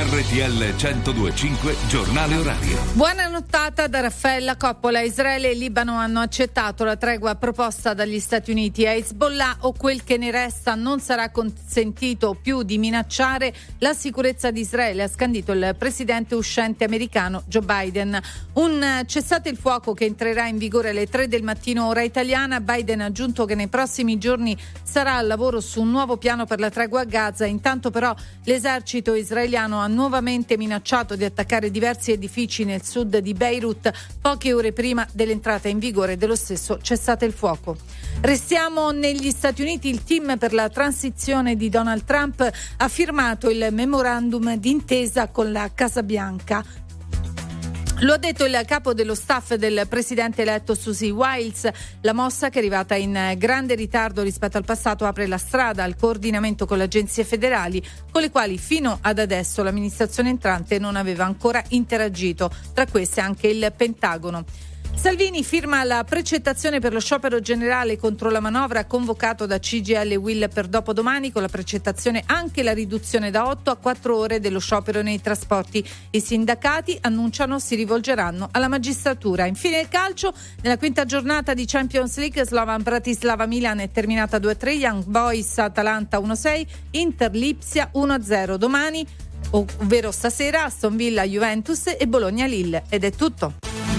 RTL 102.5 Giornale Orario. Buona nottata da Raffaella Coppola. Israele e Libano hanno accettato la tregua proposta dagli Stati Uniti. A Hezbollah o quel che ne resta non sarà consentito più di minacciare la sicurezza di Israele, ha scandito il presidente uscente americano Joe Biden. Un cessate il fuoco che entrerà in vigore alle 3 del mattino ora italiana. Biden ha aggiunto che nei prossimi giorni sarà al lavoro su un nuovo piano per la tregua a Gaza. Intanto però l'esercito israeliano ha nuovamente minacciato di attaccare diversi edifici nel sud di Beirut poche ore prima dell'entrata in vigore dello stesso cessate il fuoco. Restiamo negli Stati Uniti. Il team per la transizione di Donald Trump ha firmato il memorandum d'intesa con la Casa Bianca. Lo ha detto il capo dello staff del presidente eletto Susie Wiles. La mossa, che è arrivata in grande ritardo rispetto al passato, apre la strada al coordinamento con le agenzie federali con le quali fino ad adesso l'amministrazione entrante non aveva ancora interagito, tra queste anche il Pentagono. Salvini firma la precettazione per lo sciopero generale contro la manovra convocato da CGIL e UIL per dopodomani, con la precettazione anche la riduzione da 8 a 4 ore dello sciopero nei trasporti. I sindacati annunciano si rivolgeranno alla magistratura. Infine il calcio, nella quinta giornata di Champions League, Slovan Bratislava Milan è terminata 2-3, Young Boys Atalanta 1-6, Inter Lipsia 1-0. Domani, ovvero stasera, Aston Villa Juventus e Bologna Lille. Ed è tutto.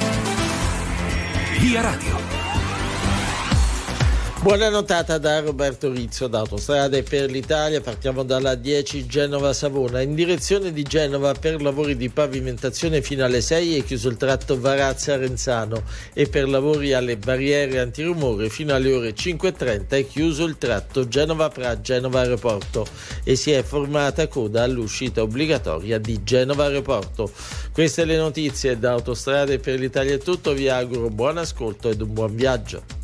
Via Radio. Buona notata da Roberto Rizzo da Autostrade per l'Italia. Partiamo dalla 10 Genova-Savona. In direzione di Genova per lavori di pavimentazione fino alle 6 è chiuso il tratto Varazza-Renzano e per lavori alle barriere antirumore fino alle ore 5.30 è chiuso il tratto Genova-Pra Genova Aeroporto e si è formata coda all'uscita obbligatoria di Genova Aeroporto. Queste le notizie da Autostrade per l'Italia è tutto. Vi auguro buon ascolto ed un buon viaggio.